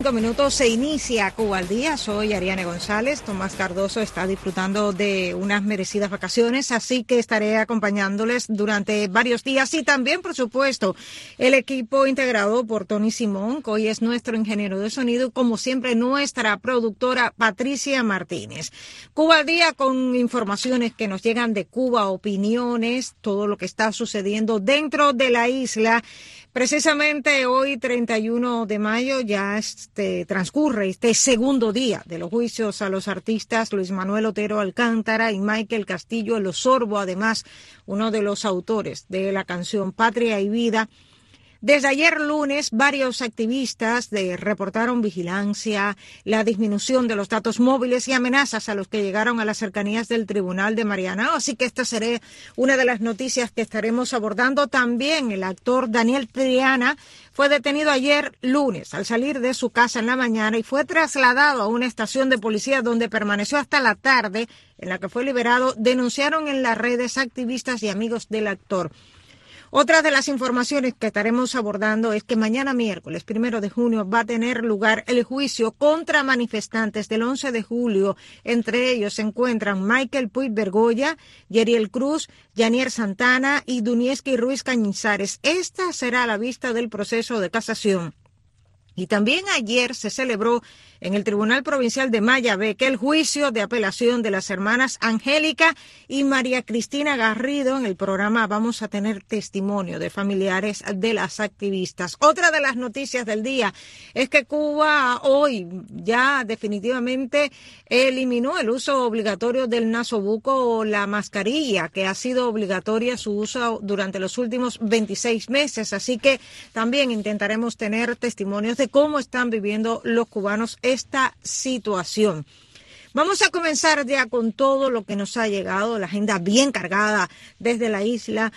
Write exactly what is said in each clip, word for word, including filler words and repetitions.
Cinco minutos se inicia Cuba al Día. Soy Ariane González. Tomás Cardoso está disfrutando de unas merecidas vacaciones, así que estaré acompañándoles durante varios días. Y también, por supuesto, el equipo integrado por Tony Simón, que hoy es nuestro ingeniero de sonido, y como siempre, nuestra productora Patricia Martínez. Cuba al Día con informaciones que nos llegan de Cuba, opiniones, todo lo que está sucediendo dentro de la isla. Precisamente hoy, treinta y uno de mayo, ya este, transcurre este segundo día de los juicios a los artistas Luis Manuel Otero Alcántara y Michael Castillo El Osorbo, además uno de los autores de la canción Patria y Vida. Desde ayer lunes, varios activistas de, reportaron vigilancia, la disminución de los datos móviles y amenazas a los que llegaron a las cercanías del Tribunal de Marianao. Así que esta será una de las noticias que estaremos abordando. También el actor Daniel Triana fue detenido ayer lunes al salir de su casa en la mañana y fue trasladado a una estación de policía donde permaneció hasta la tarde, en la que fue liberado, denunciaron en las redes activistas y amigos del actor. Otra de las informaciones que estaremos abordando es que mañana miércoles, primero de junio, va a tener lugar el juicio contra manifestantes del once de julio. Entre ellos se encuentran Michael Puig Bergoya, Yeriel Cruz, Yanier Santana y Dunieski Ruiz Cañizares. Esta será la vista del proceso de casación. Y también ayer se celebró en el Tribunal Provincial de Mayabeque el juicio de apelación de las hermanas Angélica y María Cristina Garrido. En el programa vamos a tener testimonio de familiares de las activistas. Otra de las noticias del día es que Cuba hoy ya definitivamente eliminó el uso obligatorio del nasobuco o la mascarilla, que ha sido obligatoria su uso durante los últimos veintiséis meses. Así que también intentaremos tener testimonios de cómo están viviendo los cubanos esta situación. Vamos a comenzar ya con todo lo que nos ha llegado, la agenda bien cargada desde la isla,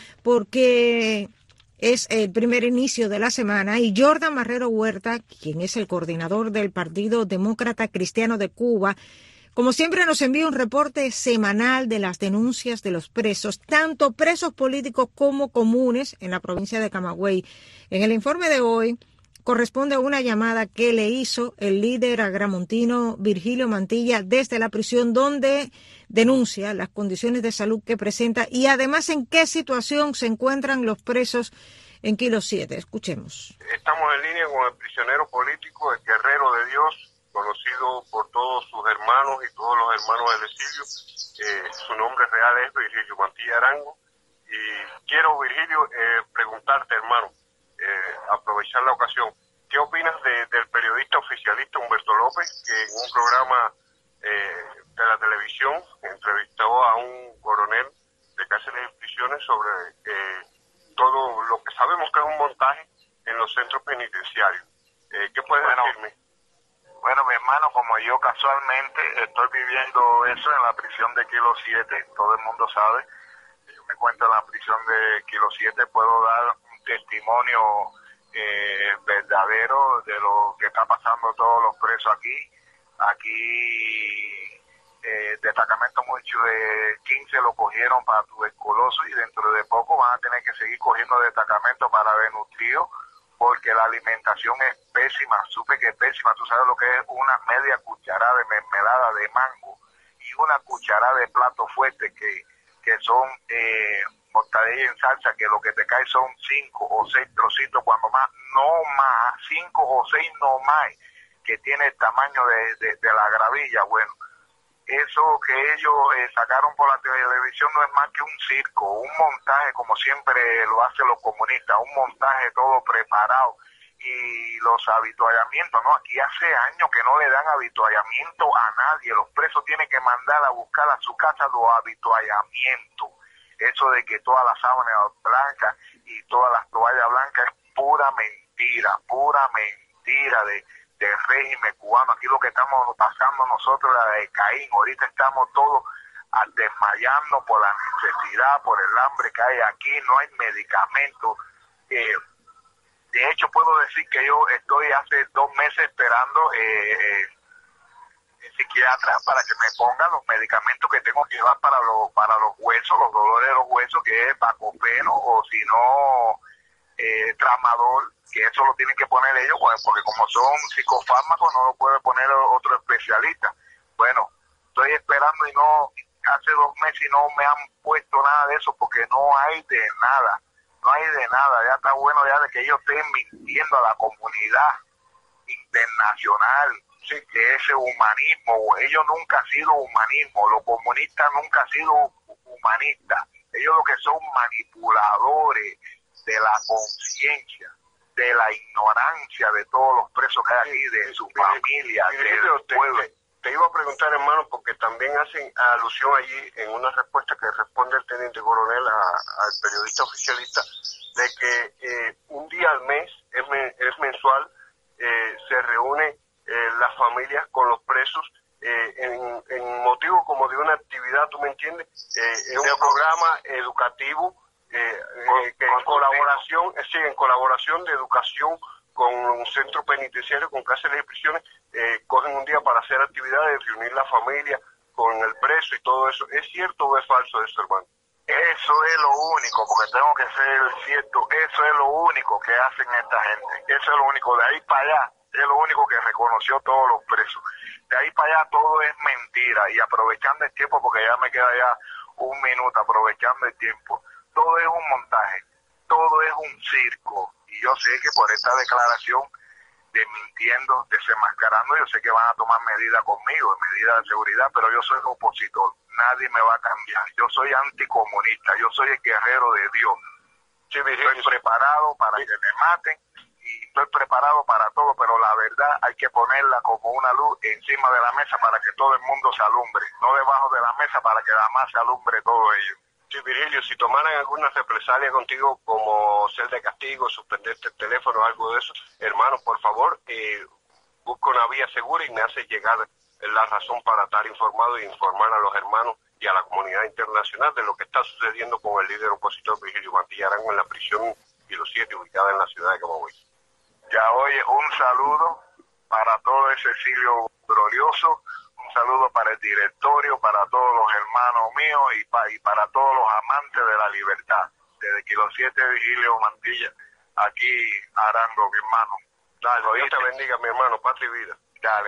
porque es el primer inicio de la semana y Jordan Marrero Huerta, quien es el coordinador del Partido Demócrata Cristiano de Cuba, como siempre nos envía un reporte semanal de las denuncias de los presos, tanto presos políticos como comunes en la provincia de Camagüey. En el informe de hoy corresponde a una llamada que le hizo el líder agramontino Virgilio Mantilla desde la prisión, donde denuncia las condiciones de salud que presenta y además en qué situación se encuentran los presos en Kilo siete. Escuchemos. Estamos en línea con el prisionero político, el guerrero de Dios, conocido por todos sus hermanos y todos los hermanos del exilio. Eh, su nombre real es Virgilio Mantilla Arango. Y quiero, Virgilio, eh, preguntarte, hermano, Eh, aprovechar la ocasión. ¿Qué opinas de, del periodista oficialista Humberto López, que en un programa eh, de la televisión entrevistó a un coronel de cárceles y prisiones sobre eh, todo lo que sabemos que es un montaje en los centros penitenciarios? Eh, ¿Qué puedes bueno, decirme? Bueno, mi hermano, como yo casualmente estoy viviendo eso en la prisión de Kilo siete, todo el mundo sabe, yo me cuento en la prisión de Kilo siete, puedo dar testimonio eh, verdadero de lo que está pasando todos los presos aquí. Aquí eh, destacamento mucho de quince lo cogieron para tuberculosis y dentro de poco van a tener que seguir cogiendo destacamento para desnutrido porque la alimentación es pésima. Supe que es pésima. Tú sabes lo que es una media cucharada de mermelada de mango y una cucharada de plato fuerte que, que son eh, mortadella en salsa, que lo que te cae son cinco o seis trocitos, cuando más, no más, cinco o seis no más, que tiene el tamaño de, de, de la gravilla. Bueno, eso que ellos eh, sacaron por la televisión no es más que un circo, un montaje como siempre lo hacen los comunistas, un montaje todo preparado. Y los habituallamientos, ¿no? Aquí hace años que no le dan habituallamiento a nadie, los presos tienen que mandar a buscar a su casa los habituallamientos. Eso de que todas las sábanas blancas y todas las toallas blancas es pura mentira, pura mentira de, del régimen cubano. Aquí lo que estamos pasando nosotros es la de Caín. Ahorita estamos todos desmayando por la necesidad, por el hambre que hay aquí, no hay medicamentos. Eh, de hecho, puedo decir que yo estoy hace dos meses esperando eh, eh, psiquiatra para que me pongan los medicamentos que tengo que llevar para los para los huesos, los dolores de los huesos, que es bacopeno, o si no eh, tramador, que eso lo tienen que poner ellos, pues, porque como son psicofármacos no lo puede poner otro especialista. Bueno, estoy esperando y no, hace dos meses y no me han puesto nada de eso porque no hay de nada, no hay de nada. Ya está bueno ya de que ellos estén mintiendo a la comunidad internacional, sí, de ese humanismo. Ellos nunca han sido humanismo, los comunistas nunca han sido humanistas. Ellos lo que son manipuladores de la conciencia, de la ignorancia de todos los presos que hay aquí, de su familia, del pueblo. Te, te iba a preguntar, hermano, porque también hacen alusión allí en una respuesta que responde el teniente coronel a, al periodista oficialista, de que eh, un día al mes, es, me, es mensual, eh, se reúne eh, las familias con los presos eh, en, en motivo como de una actividad, ¿tú me entiendes? Eh, es un programa educativo eh, con, eh, que con en colaboración, es decir, en colaboración de educación con un centro penitenciario, con cárceles y prisiones, eh, cogen un día para hacer actividades, reunir la familia con el preso y todo eso. ¿Es cierto o es falso eso, hermano? Eso es lo único, porque tengo que ser cierto, eso es lo único que hacen esta gente, eso es lo único. De ahí para allá es lo único que reconoció todos los presos. De ahí para allá todo es mentira, y aprovechando el tiempo, porque ya me queda ya un minuto, aprovechando el tiempo, todo es un montaje, todo es un circo, y yo sé que por esta declaración de mintiendo, desenmascarando, yo sé que van a tomar medidas conmigo, medidas de seguridad, pero yo soy opositor, nadie me va a cambiar, yo soy anticomunista, yo soy el guerrero de Dios, sí, estoy preparado para que me maten, y estoy preparado para todo, pero la verdad hay que ponerla como una luz encima de la mesa para que todo el mundo se alumbre, no debajo de la mesa para que además se alumbre todo ello. Sí, Virgilio, si tomaran alguna represalia contigo, como ser de castigo, suspenderte el teléfono o algo de eso, hermano, por favor, eh, busca una vía segura y me hace llegar la razón para estar informado e informar a los hermanos y a la comunidad internacional de lo que está sucediendo con el líder opositor Virgilio Mantilla Arango en la prisión Kilo siete, ubicada en la ciudad de Camagüey. Ya, oye, un saludo para todo ese exilio glorioso, un saludo para el directorio, para todos los hermanos míos y, pa, y para todos los amantes de la libertad. Desde Kilo siete, Virgilio Mantilla, aquí Arango, mi hermano. Dale, Dios te bendiga, mi hermano, patria y vida. Dale.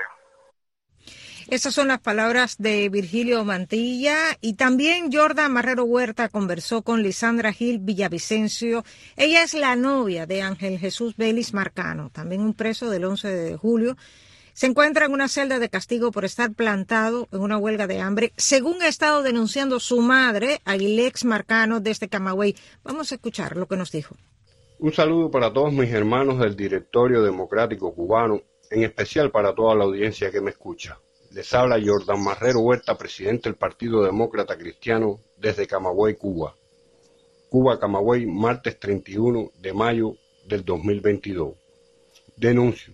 Esas son las palabras de Virgilio Mantilla, y también Jordan Marrero Huerta conversó con Lisandra Gil Villavicencio. Ella es la novia de Ángel Jesús Vélez Marcano, también un preso del once de julio. Se encuentra en una celda de castigo por estar plantado en una huelga de hambre, según ha estado denunciando su madre, Aguilex Marcano, desde Camagüey. Vamos a escuchar lo que nos dijo. Un saludo para todos mis hermanos del Directorio Democrático Cubano, en especial para toda la audiencia que me escucha. Les habla Jordan Marrero Huerta, presidente del Partido Demócrata Cristiano, desde Camagüey, Cuba. Cuba, Camagüey, martes treinta y uno de mayo del dos mil veintidós. Denuncio.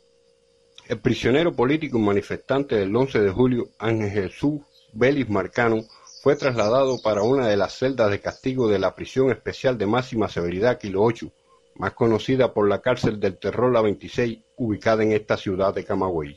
El prisionero político y manifestante del once de julio, Ángel Jesús Vélez Marcano, fue trasladado para una de las celdas de castigo de la prisión especial de máxima severidad Kilo ocho, más conocida por la cárcel del terror La veintiséis, ubicada en esta ciudad de Camagüey.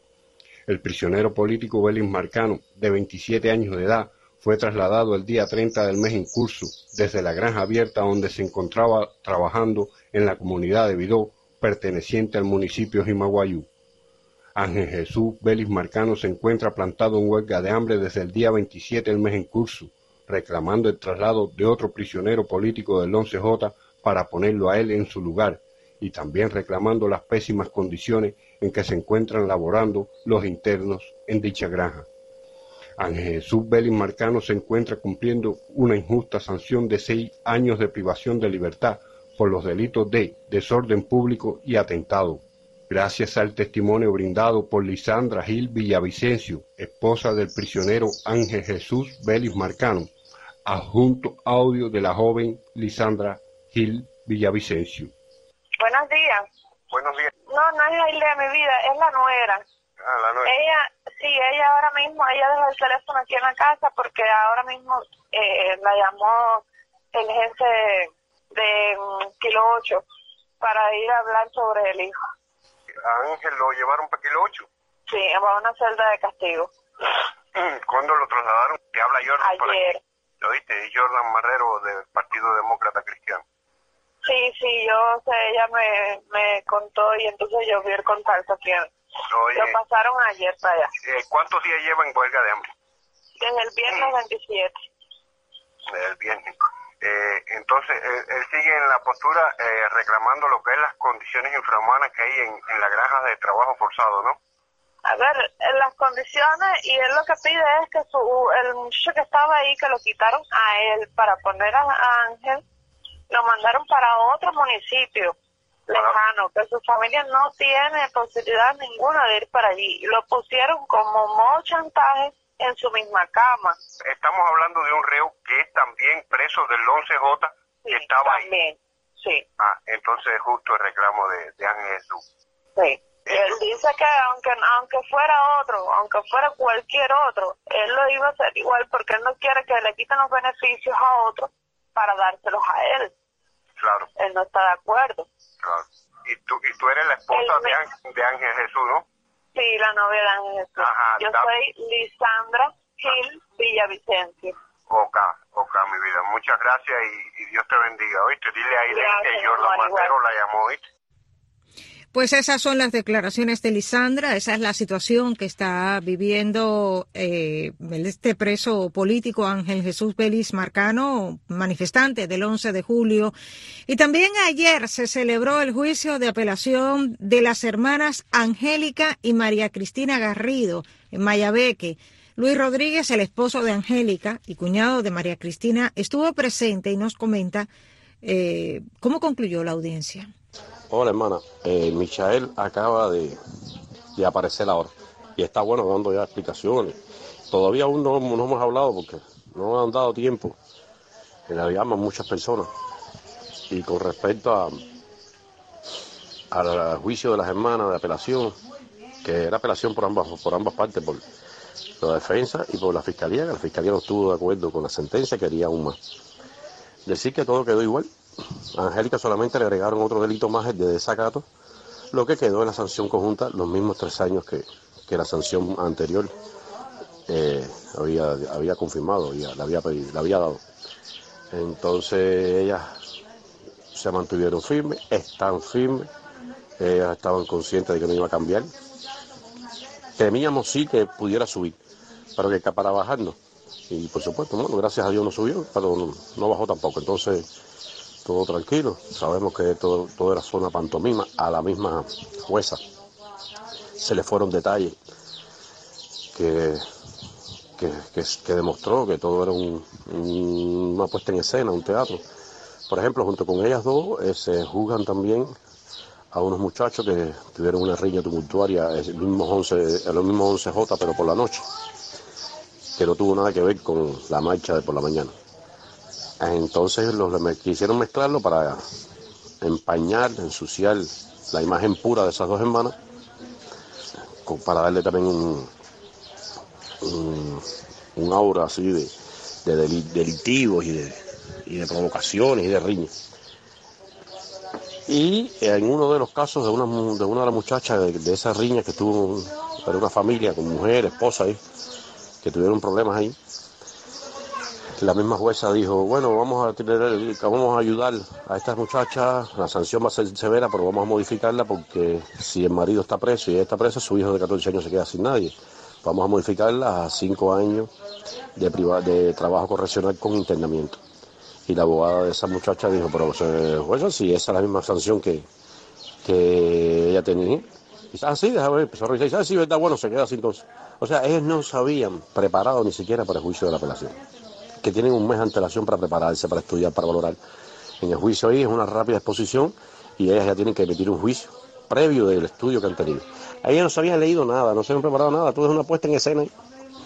El prisionero político Vélez Marcano, de veintisiete años de edad, fue trasladado el día treinta del mes en curso desde la granja abierta donde se encontraba trabajando en la comunidad de Vidó, perteneciente al municipio Jimaguayú. Ángel Jesús Vélez Marcano se encuentra plantado en huelga de hambre desde el día veintisiete del mes en curso, reclamando el traslado de otro prisionero político del once J para ponerlo a él en su lugar, y también reclamando las pésimas condiciones en que se encuentran laborando los internos en dicha granja. Ángel Jesús Vélez Marcano se encuentra cumpliendo una injusta sanción de seis años de privación de libertad por los delitos de desorden público y atentado. Gracias al testimonio brindado por Lisandra Gil Villavicencio, esposa del prisionero Ángel Jesús Vélez Marcano, adjunto audio de la joven Lisandra Gil Villavicencio. Buenos días. Buenos días. No, no es la isla de mi vida, es la nuera. Ah, la nuera. Ella, sí, ella ahora mismo, ella dejó el teléfono aquí en la casa porque ahora mismo eh, la llamó el jefe de um, Kilo ocho para ir a hablar sobre el hijo. ¿A Ángel lo llevaron para Kilo ocho? Sí, a una celda de castigo. ¿Cuándo lo trasladaron? ¿Qué habla Jordan? Ayer. ¿Lo oíste? Es Jordan Marrero del Partido Demócrata Cristiano. Sí, sí, yo sé, ella me, me contó y entonces yo vi el contacto que Oye, lo pasaron ayer para allá. Eh, ¿Cuántos días lleva en huelga de hambre? Desde el viernes veintisiete. Desde el viernes. Eh, entonces, él, él sigue en la postura eh, reclamando lo que es las condiciones infrahumanas que hay en, en las granjas de trabajo forzado, ¿no? A ver, en las condiciones, y él lo que pide es que su el muchacho que estaba ahí, que lo quitaron a él para poner a, a Ángel, lo mandaron para otro municipio lejano, que su familia no tiene posibilidad ninguna de ir para allí. Lo pusieron como modo chantaje en su misma cama. Estamos hablando de un reo que es también preso del once J, que Sí, estaba también, ahí. sí. Ah, entonces es justo el reclamo de, de Ángel Jesús. Sí. Él dice que aunque aunque fuera otro, aunque fuera cualquier otro, él lo iba a hacer igual porque él no quiere que le quiten los beneficios a otro para dárselos a él. Claro. Él no está de acuerdo. Claro. Y tú, y tú eres la esposa Él me... de, Ángel, de Ángel Jesús, ¿no? Sí, la novia de Ángel Jesús. Ajá, Yo da... soy Lisandra Gil Villavicencio. Ok, ok, mi vida. Muchas gracias y, y Dios te bendiga. ¿Oíste? Dile a Irene que yo la Marrero la llamó, ¿oíste? Pues esas son las declaraciones de Lisandra, esa es la situación que está viviendo eh, este preso político Ángel Jesús Vélez Marcano, manifestante del once de julio. Y también ayer se celebró el juicio de apelación de las hermanas Angélica y María Cristina Garrido en Mayabeque. Luis Rodríguez, el esposo de Angélica y cuñado de María Cristina, estuvo presente y nos comenta eh, cómo concluyó la audiencia. Hola hermana, eh, Michael acaba de, de aparecer ahora y está bueno dando ya explicaciones. Todavía aún no, no hemos hablado porque no han dado tiempo, que le llaman muchas personas. Y con respecto a al juicio de las hermanas de apelación, que era apelación por ambas, por ambas partes, por la defensa y por la fiscalía, que la fiscalía no estuvo de acuerdo con la sentencia, quería aún más. Decir que todo quedó igual. A Angélica solamente le agregaron otro delito más, el de desacato, lo que quedó en la sanción conjunta los mismos tres años que, que la sanción anterior eh, había, había confirmado, había, le, había pedido, le había dado. Entonces ellas se mantuvieron firmes, están firmes, ellas estaban conscientes de que no iba a cambiar. Temíamos sí que pudiera subir, pero que para bajar no. Y por supuesto, bueno, gracias a Dios no subió, pero no, no bajó tampoco. Entonces todo tranquilo, sabemos que todo, todo era zona pantomima. A la misma jueza se le fueron detalles que, que, que, que demostró que todo era un, un, una puesta en escena, un teatro. Por ejemplo, junto con ellas dos eh, se juzgan también a unos muchachos que tuvieron una riña tumultuaria en los mismos once, en los mismos once J, pero por la noche, que no tuvo nada que ver con la marcha de por la mañana. Entonces los me, quisieron mezclarlo para empañar, ensuciar la imagen pura de esas dos hermanas, con, para darle también un, un, un aura así de, de del, delitivos y de, y de provocaciones y de riñas. Y en uno de los casos de una de, una de las muchachas de, de esa riña que tuvo, era una familia con mujer, esposa ahí, que tuvieron problemas ahí, la misma jueza dijo, bueno, vamos a tener, vamos a ayudar a estas muchachas, la sanción va a ser severa, pero vamos a modificarla porque si el marido está preso y ella está presa, su hijo de catorce años se queda sin nadie. Vamos a modificarla a cinco años de, priva, de trabajo correccional con internamiento. Y la abogada de esa muchacha dijo, pero jueza, si esa es la misma sanción que, que ella tenía. Y dice, ah, sí, déjame ver, empezó a revisar, ah, sí, verdad, bueno, se queda así entonces. O sea, ellos no se habían preparado ni siquiera para el juicio de la apelación, que tienen un mes de antelación para prepararse, para estudiar, para valorar. En el juicio ahí es una rápida exposición y ellas ya tienen que emitir un juicio previo del estudio que han tenido. A ellas no se habían leído nada, no se habían preparado nada, todo es una puesta en escena ahí.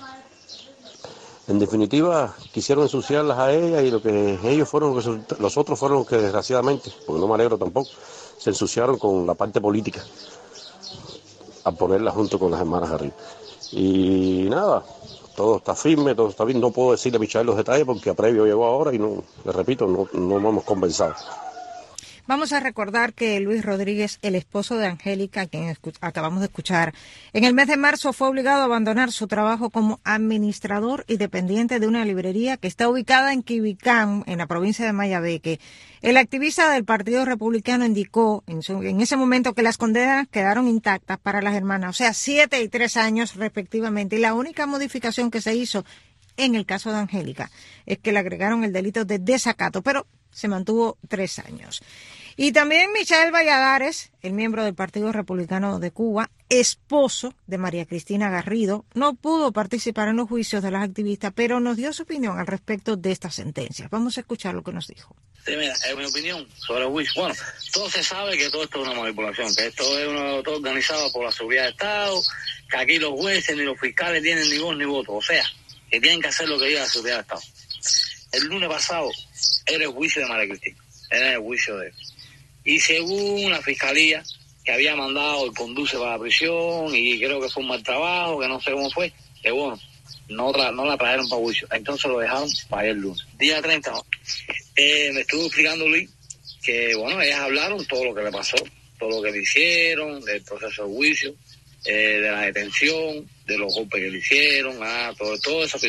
En definitiva, quisieron ensuciarlas a ellas y lo que ellos fueron, los otros fueron los que desgraciadamente, porque no me alegro tampoco, se ensuciaron con la parte política, a ponerla junto con las hermanas arriba. Y nada, todo está firme, todo está bien. No puedo decirle a Michael los detalles porque a previo llegó ahora y no, le repito, no, no nos hemos conversado. Vamos a recordar que Luis Rodríguez, el esposo de Angélica, quien acabamos de escuchar, en el mes de marzo fue obligado a abandonar su trabajo como administrador y dependiente de una librería que está ubicada en Quibicán, en la provincia de Mayabeque. El activista del Partido Republicano indicó en, su, en ese momento que las condenas quedaron intactas para las hermanas, o sea, siete y tres años respectivamente, y la única modificación que se hizo en el caso de Angélica es que le agregaron el delito de desacato, pero se mantuvo tres años. Y también Michael Valladares, el miembro del Partido Republicano de Cuba, esposo de María Cristina Garrido, no pudo participar en los juicios de las activistas, pero nos dio su opinión al respecto de esta sentencia. Vamos a escuchar lo que nos dijo. Sí, mira, es mi opinión sobre el juicio. Bueno, todo se sabe que todo esto es una manipulación, que esto es una, todo organizado por la seguridad de Estado, que aquí los jueces ni los fiscales tienen ni voz ni voto, o sea, que tienen que hacer lo que diga la seguridad de Estado. El lunes pasado era el juicio de María Cristina, era el juicio de él. Y según la fiscalía, que había mandado el conduce para la prisión, y creo que fue un mal trabajo, que no sé cómo fue, que bueno, no, tra no la trajeron para juicio. Entonces lo dejaron para el lunes. Día treinta, ¿no? eh, me estuvo explicando Luis que, bueno, ellas hablaron todo lo que le pasó, todo lo que le hicieron, del proceso de juicio, eh, de la detención, de los golpes que le hicieron, ah, todo, todo eso.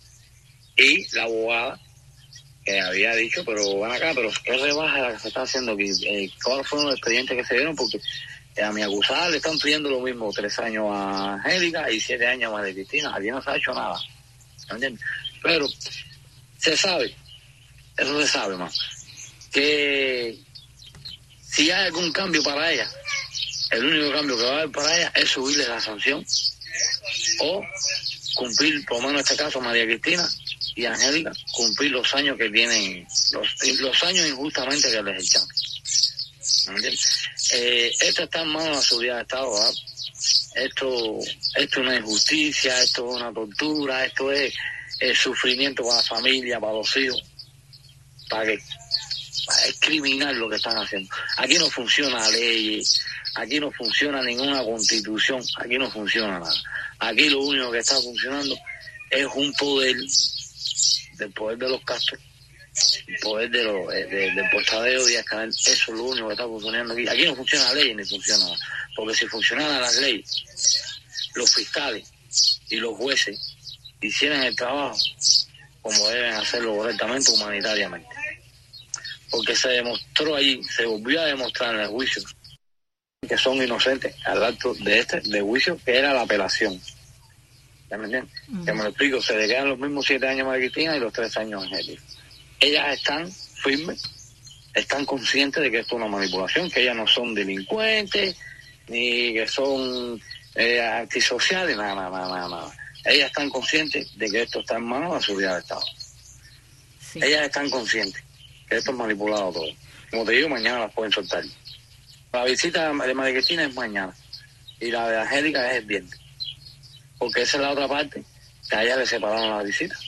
Y la abogada que había dicho, pero van acá, pero qué rebaja la que se está haciendo aquí, eh, cuáles fueron los expedientes que se dieron, porque eh, a mi acusada le están pidiendo lo mismo, tres años a Angélica y siete años a María Cristina. Aquí no se ha hecho nada, ¿me entiendes? Pero se sabe, eso se sabe más, que si hay algún cambio para ella, el único cambio que va a haber para ella es subirle la sanción o cumplir, por lo menos en este caso, María Cristina y Angélica, cumplir los años que tienen, los, los años injustamente que les echan. ¿Me entiendes? Eh, esto está en manos de la seguridad de Estado, ¿verdad? Esto, esto es una injusticia, esto es una tortura, esto es, es sufrimiento para la familia, para los hijos. ¿Para qué? Es criminal lo que están haciendo. Aquí no funciona la ley, aquí no funciona ninguna constitución, aquí no funciona nada. Aquí lo único que está funcionando es un poder, del poder de los Castro, el poder de los, de, de, del portadeo Díaz Canel. Eso es lo único que está funcionando aquí. Aquí no funciona la ley ni funciona nada. Porque si funcionaran las leyes, los fiscales y los jueces hicieran el trabajo como deben hacerlo correctamente, humanitariamente. Porque se demostró allí, se volvió a demostrar en el juicio que son inocentes al acto de este, de juicio, que era la apelación. ¿Ya me entiendes? Uh-huh. Que me lo explico, se le quedan los mismos siete años a María Cristina y los tres años a Angélica. Ellas están firmes, están conscientes de que esto es una manipulación, que ellas no son delincuentes, ni que son eh, antisociales, nada, nada, nada, nada. Ellas están conscientes de que esto está en manos de la seguridad del Estado. Sí. Ellas están conscientes que esto es manipulado todo. Como te digo, mañana las pueden soltar. La visita de María Cristina es mañana y la de Angélica es el viernes, porque esa es la otra parte que a ella le separaron las visitas.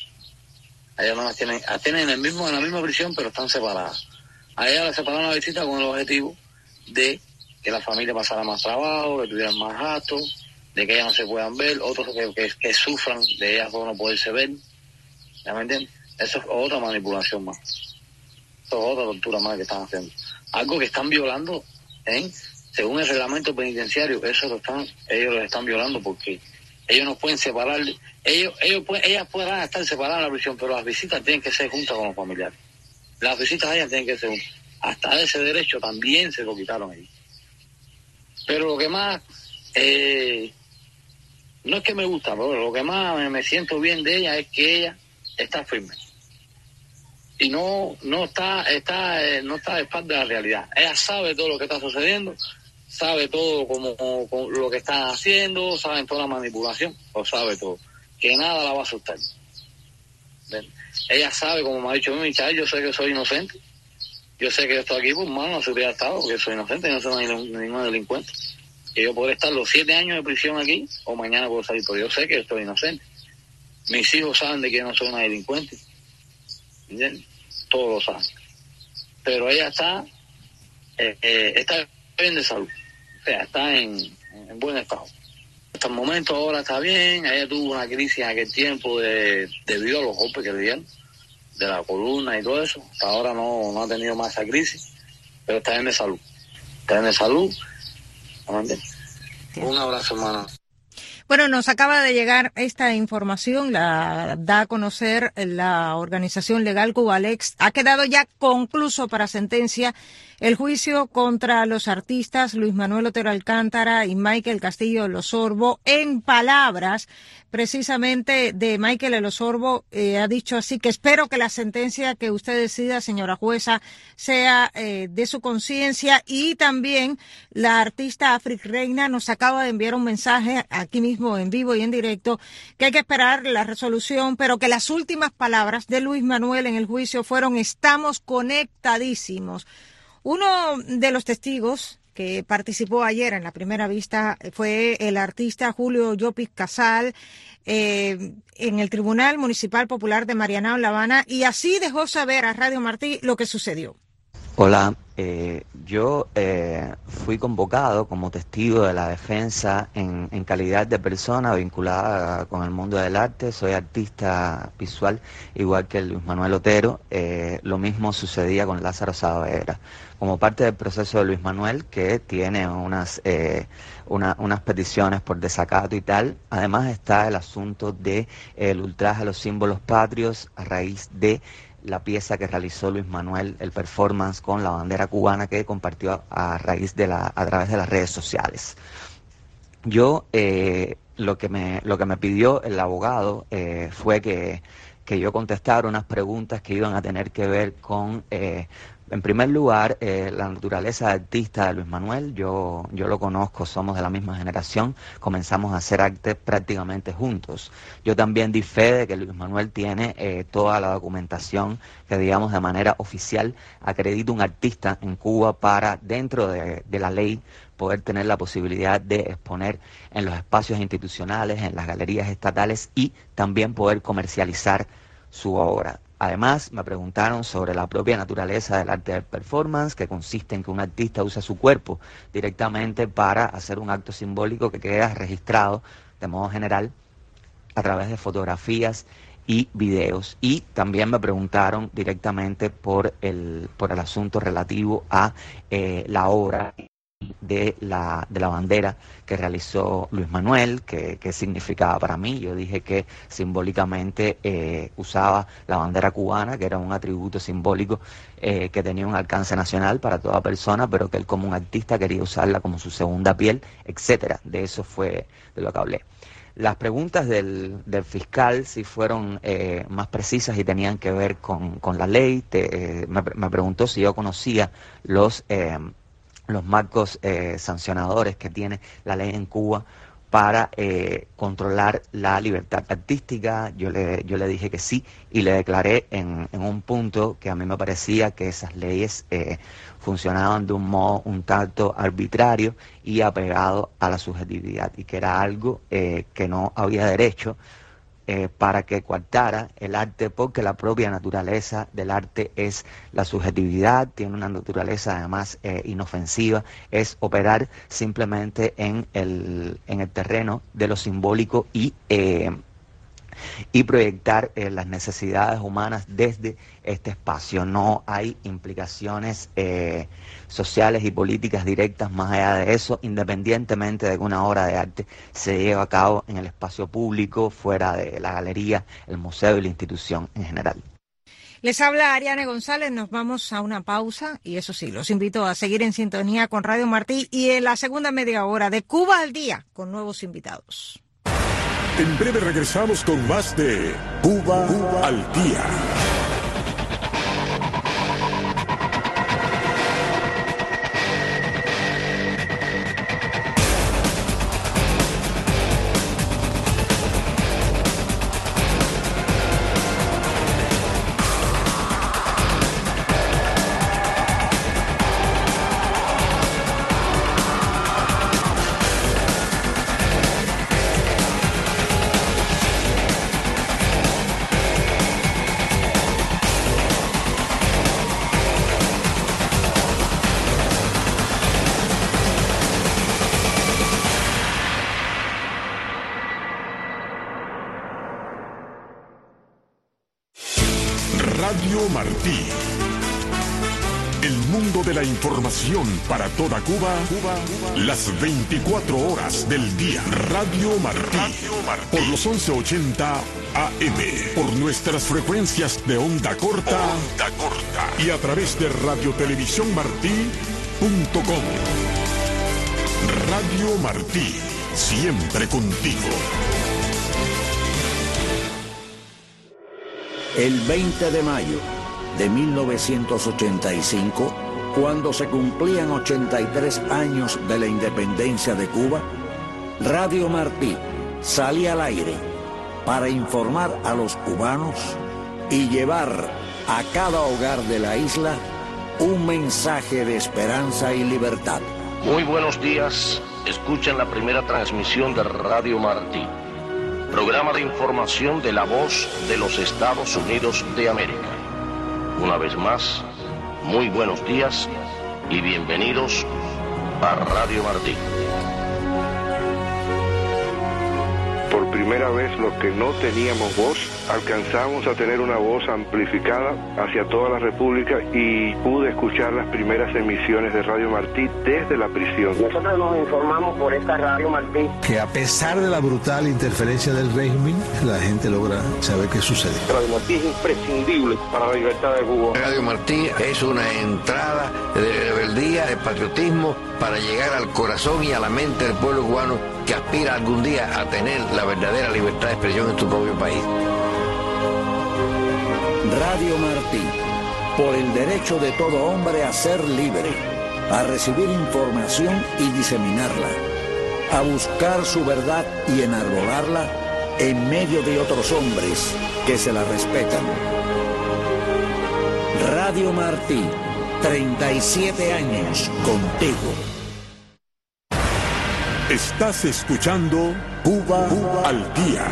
A ella no las tienen, las tienen en el mismo, en la misma prisión, pero están separadas. A ella le separaron la visita con el objetivo de que la familia pasara más trabajo, que tuvieran más gastos, de que ellas no se puedan ver, otros que, que, que sufran de ellas por no poderse ver. ¿Ya me entiendes? Eso es otra manipulación más. Eso es otra tortura más que están haciendo. Algo que están violando, ¿eh? Según el reglamento penitenciario, eso lo están, ellos lo están violando porque ellos no pueden separar, ellos, ellos pueden, ellas podrán estar separadas en la prisión, pero las visitas tienen que ser juntas con los familiares. Las visitas a ellas tienen que ser juntas. Hasta ese derecho también se lo quitaron ellos. Pero lo que más, eh, no es que me gusta, pero lo que más me, me siento bien de ella es que ella está firme. Y no no está está eh, no está de espalda de la realidad. Ella sabe todo lo que está sucediendo, sabe todo como, como, como lo que están haciendo, sabe toda la manipulación, lo sabe todo. Que nada la va a asustar. ¿Ven? Ella sabe, como me ha dicho mi chaval, yo sé que soy inocente. Yo sé que yo estoy aquí por mano de la seguridad de Estado, que soy inocente, no soy ningún delincuente. Que yo puedo estar los siete años de prisión aquí, o mañana puedo salir, pero yo sé que estoy inocente. Mis hijos saben de que yo no soy una delincuente. ¿Entiendes? Todos lo saben. Pero ella está, eh, eh, está bien de salud. O sea, está en, en buen estado. Hasta el momento ahora está bien. Ella tuvo una crisis en aquel tiempo de, debido a los golpes que le dieron, de la columna y todo eso. Hasta ahora no, no ha tenido más esa crisis. pero está bien de salud. Está bien de salud. Un abrazo, hermano. Bueno, nos acaba de llegar esta información, la da a conocer la organización legal Cubalex. Ha quedado ya concluso para sentencia el juicio contra los artistas Luis Manuel Otero Alcántara y Michael Castillo El Osorbo. En palabras precisamente de Michael El Osorbo, eh, ha dicho así que espero que la sentencia que usted decida, señora jueza, sea eh, de su conciencia. Y también la artista Afric Reina nos acaba de enviar un mensaje aquí mismo en vivo y en directo que hay que esperar la resolución, pero que las últimas palabras de Luis Manuel en el juicio fueron: estamos conectadísimos. Uno de los testigos que participó ayer en la primera vista fue el artista Julio Llopis Casal eh, en el Tribunal Municipal Popular de Marianao, La Habana, y así dejó saber a Radio Martí lo que sucedió. Hola, eh, yo eh, fui convocado como testigo de la defensa en, en calidad de persona vinculada con el mundo del arte. Soy artista visual, igual que Luis Manuel Otero. Eh, lo mismo sucedía con Lázaro Saavedra. Como parte del proceso de Luis Manuel, que tiene unas, eh, una, unas peticiones por desacato y tal, además está el asunto del de, el ultraje a los símbolos patrios a raíz de la pieza que realizó Luis Manuel, el performance con la bandera cubana que compartió a raíz de la, a través de las redes sociales. Yo, eh, lo que me, lo que me pidió el abogado eh, fue que, que yo contestara unas preguntas que iban a tener que ver con, eh, en primer lugar, eh, la naturaleza de artista de Luis Manuel. Yo, yo lo conozco, somos de la misma generación, comenzamos a hacer arte prácticamente juntos. Yo también di fe de que Luis Manuel tiene eh, toda la documentación que, digamos, de manera oficial acredita un artista en Cuba para, dentro de, de la ley, poder tener la posibilidad de exponer en los espacios institucionales, en las galerías estatales y también poder comercializar su obra. Además, me preguntaron sobre la propia naturaleza del arte del performance, que consiste en que un artista usa su cuerpo directamente para hacer un acto simbólico que queda registrado de modo general a través de fotografías y videos. Y también me preguntaron directamente por el, por el asunto relativo a eh, la obra de la, de la bandera que realizó Luis Manuel, que, que significaba para mí. Yo dije que simbólicamente eh, usaba la bandera cubana, que era un atributo simbólico eh, que tenía un alcance nacional para toda persona, pero que él como un artista quería usarla como su segunda piel, etcétera. De eso fue de lo que hablé. Las preguntas del, del fiscal sí fueron eh, más precisas y tenían que ver con, con la ley. Te, eh, me, me preguntó si yo conocía los... Eh, los marcos eh, sancionadores que tiene la ley en Cuba para eh, controlar la libertad artística. Yo le, yo le dije que sí y le declaré en, en un punto que a mí me parecía que esas leyes eh, funcionaban de un modo un tanto arbitrario y apegado a la subjetividad, y que era algo eh, que no había derecho Eh, para que coartara el arte, porque la propia naturaleza del arte es la subjetividad, tiene una naturaleza además eh, inofensiva, es operar simplemente en el, en el terreno de lo simbólico y, eh, y proyectar eh, las necesidades humanas desde este espacio. No hay implicaciones eh, sociales y políticas directas más allá de eso, independientemente de que una obra de arte se lleve a cabo en el espacio público, fuera de la galería, el museo y la institución en general. Les habla Ariane González, nos vamos a una pausa y eso sí, los invito a seguir en sintonía con Radio Martí y en la segunda media hora de Cuba al Día con nuevos invitados. En breve regresamos con más de Cuba, Cuba al Día. Radio Martí, El mundo de la información para toda Cuba, Cuba, las veinticuatro horas del día. Radio Martí, Radio Martí. Por los once ochenta A M, por nuestras frecuencias de onda corta, onda corta y a través de radiotelevisiónmartí punto com. Radio Martí, siempre contigo. El veinte de mayo de mil novecientos ochenta y cinco, cuando se cumplían ochenta y tres años de la independencia de Cuba, Radio Martí salía al aire para informar a los cubanos y llevar a cada hogar de la isla un mensaje de esperanza y libertad. Muy buenos días, escuchen la primera transmisión de Radio Martí, programa de información de la voz de los Estados Unidos de América. Una vez más, muy buenos días y bienvenidos a Radio Martí. Por primera vez, los que no teníamos voz, alcanzamos a tener una voz amplificada hacia toda la República y pude escuchar las primeras emisiones de Radio Martí desde la prisión. Nosotros nos informamos por esta Radio Martí. Que a pesar de la brutal interferencia del régimen, la gente logra saber qué sucede. Radio Martí es imprescindible para la libertad de Cuba. Radio Martí es una entrada de rebeldía, de patriotismo, para llegar al corazón y a la mente del pueblo cubano que aspira algún día a tener la verdadera libertad de expresión en su propio país. Radio Martí, por el derecho de todo hombre a ser libre, a recibir información y diseminarla, a buscar su verdad y enarbolarla en medio de otros hombres que se la respetan. Radio Martí, treinta y siete años contigo. Estás escuchando Cuba, Cuba al día.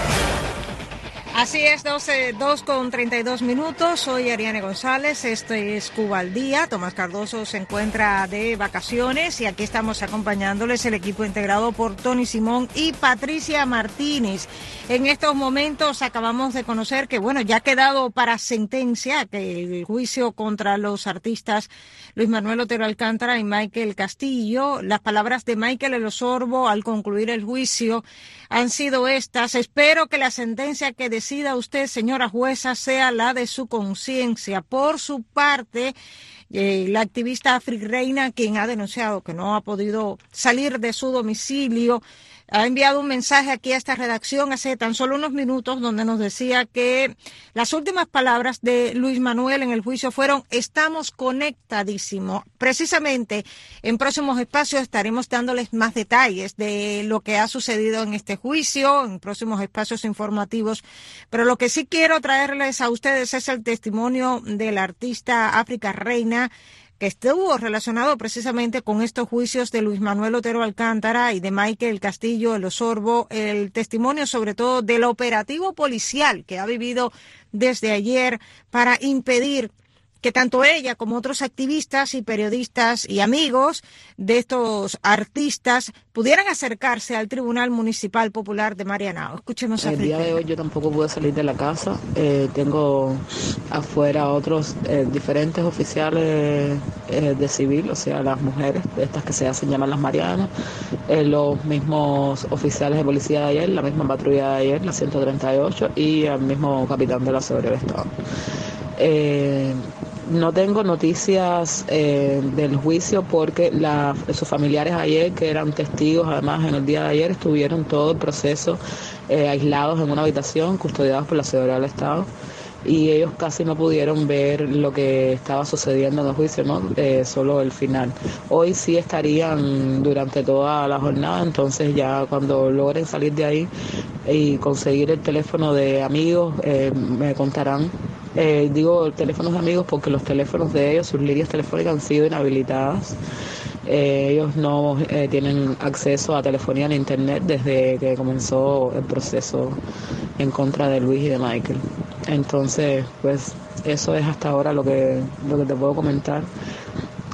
Así es, doce, dos con treinta y dos minutos. Soy Ariane González, este es Cuba al Día. Tomás Cardoso se encuentra de vacaciones y aquí estamos acompañándoles el equipo integrado por Tony Simón y Patricia Martínez. En estos momentos acabamos de conocer que, bueno, ya ha quedado para sentencia que el juicio contra los artistas Luis Manuel Otero Alcántara y Michael Castillo, las palabras de Michael El Osorbo al concluir el juicio han sido estas: espero que la sentencia que decida usted, señora jueza, sea la de su conciencia. Por su parte, eh, la activista Afri Reina, quien ha denunciado que no ha podido salir de su domicilio, ha enviado un mensaje aquí a esta redacción hace tan solo unos minutos donde nos decía que las últimas palabras de Luis Manuel en el juicio fueron: estamos conectadísimos. Precisamente en próximos espacios estaremos dándoles más detalles de lo que ha sucedido en este juicio, en próximos espacios informativos. Pero lo que sí quiero traerles a ustedes es el testimonio de la artista África Reina, que estuvo relacionado precisamente con estos juicios de Luis Manuel Otero Alcántara y de Michael Castillo El Osorbo, el testimonio sobre todo del operativo policial que ha vivido desde ayer para impedir que tanto ella como otros activistas y periodistas y amigos de estos artistas pudieran acercarse al Tribunal Municipal Popular de Marianao. Escuchemos a El día de hoy yo tampoco pude salir de la casa. Eh, tengo afuera otros eh, diferentes oficiales eh, de civil, o sea, las mujeres, estas que se hacen llamar las Marianas, eh, los mismos oficiales de policía de ayer, la misma patrulla de ayer, la ciento treinta y ocho, y el mismo capitán de la Seguridad del Estado. Eh, no tengo noticias eh, del juicio porque la, sus familiares ayer, que eran testigos además en el día de ayer, estuvieron todo el proceso eh, aislados en una habitación, custodiados por la Seguridad del Estado, y ellos casi no pudieron ver lo que estaba sucediendo en el juicio, ¿no? Eh, solo el final. Hoy sí estarían durante toda la jornada, entonces ya cuando logren salir de ahí y conseguir el teléfono de amigos, eh, me contarán. Eh, digo teléfonos de amigos porque los teléfonos de ellos, sus líneas telefónicas han sido inhabilitadas. Eh, ellos no eh, tienen acceso a telefonía ni internet desde que comenzó el proceso en contra de Luis y de Michael. Entonces, pues eso es hasta ahora lo que, lo que te puedo comentar.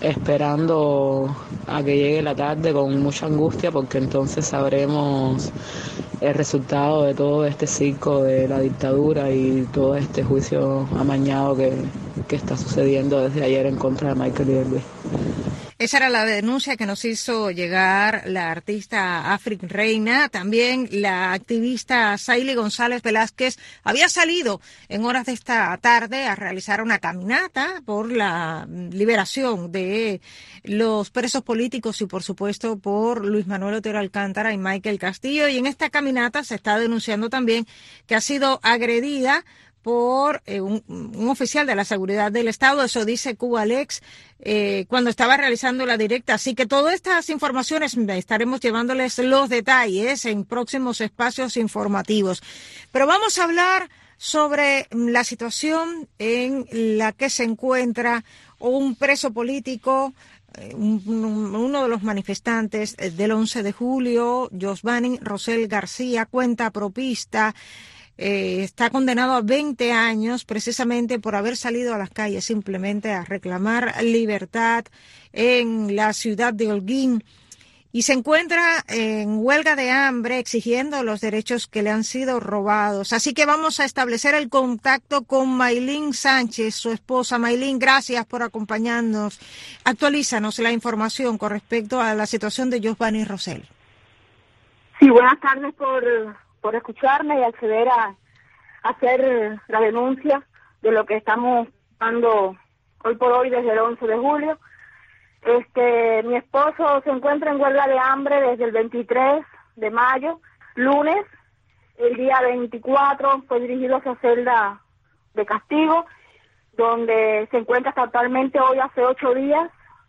esperando a que llegue la tarde con mucha angustia, porque entonces sabremos el resultado de todo este circo de la dictadura y todo este juicio amañado que, que está sucediendo desde ayer en contra de Michael y de Luis. Esa era la denuncia que nos hizo llegar la artista Afric Reina. También la activista Saily González Velázquez había salido en horas de esta tarde a realizar una caminata por la liberación de los presos políticos y, por supuesto, por Luis Manuel Otero Alcántara y Michael Castillo. Y en esta caminata se está denunciando también que ha sido agredida por eh, un, un oficial de la seguridad del Estado, eso dice Cuba Lex, eh, cuando estaba realizando la directa. Así que todas estas informaciones estaremos llevándoles los detalles en próximos espacios informativos. Pero vamos a hablar sobre la situación en la que se encuentra un preso político, un, un, uno de los manifestantes del once de julio, Josvany Rosell García, cuenta propista. Eh, está condenado a veinte años precisamente por haber salido a las calles simplemente a reclamar libertad en la ciudad de Holguín y se encuentra en huelga de hambre exigiendo los derechos que le han sido robados. Así que vamos a establecer el contacto con Maylin Sánchez, su esposa. Maylin, gracias por acompañarnos. Actualízanos la información con respecto a la situación de Josvany Rosell. Sí, buenas tardes por... por escucharme y acceder a, a hacer la denuncia de lo que estamos dando hoy por hoy desde el once de julio. Este, mi esposo se encuentra en huelga de hambre desde el veintitrés de mayo, lunes. El día veinticuatro fue dirigido a su celda de castigo, donde se encuentra totalmente hoy hace ocho días,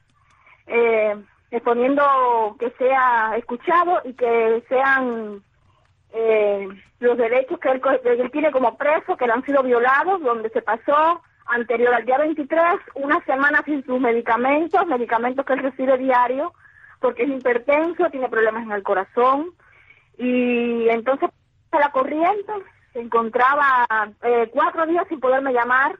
eh, exponiendo que sea escuchado y que sean Eh, los derechos que él, que él tiene como preso, que le han sido violados, donde se pasó anterior al día veintitrés una semana sin sus medicamentos, medicamentos que él recibe diario, porque es hipertenso, tiene problemas en el corazón, y entonces a la corriente se encontraba eh, cuatro días sin poderme llamar,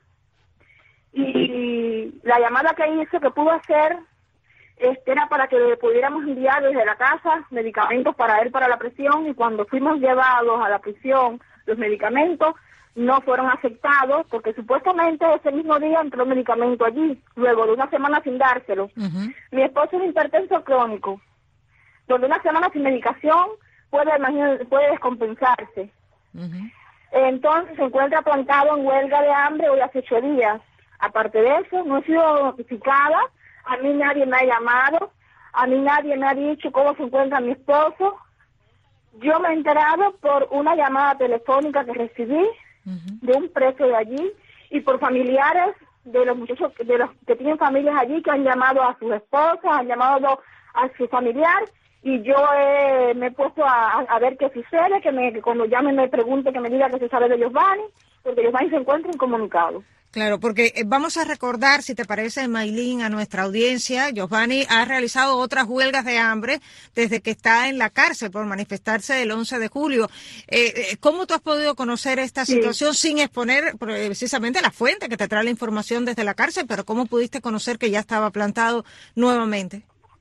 y la llamada que hizo, que pudo hacer, Este era para que le pudiéramos enviar desde la casa medicamentos para él para la prisión, y cuando fuimos llevados a la prisión los medicamentos no fueron aceptados porque supuestamente ese mismo día entró el medicamento allí, luego de una semana sin dárselo. Uh-huh. Mi esposo es un hipertenso crónico, donde una semana sin medicación puede, puede descompensarse. Uh-huh. Entonces se encuentra plantado en huelga de hambre hoy hace ocho días. Aparte de eso, no he sido notificada. A mí nadie me ha llamado, a mí nadie me ha dicho cómo se encuentra mi esposo. Yo me he enterado por una llamada telefónica que recibí uh-huh. de un preso de allí y por familiares de los muchachos, de los que tienen familias allí, que han llamado a sus esposas, han llamado a su familiar, y yo eh, me he puesto a, a ver qué sucede, que, me, que cuando llamen me pregunte, que me diga que se sabe de Josvany, porque Josvany se encuentra incomunicado. Claro, porque vamos a recordar, si te parece, Maylin, a nuestra audiencia, Josvany ha realizado otras huelgas de hambre desde que está en la cárcel por manifestarse el once de julio. Eh, ¿Cómo tú has podido conocer esta situación sí. sin exponer precisamente la fuente que te trae la información desde la cárcel, pero cómo pudiste conocer que ya estaba plantado nuevamente?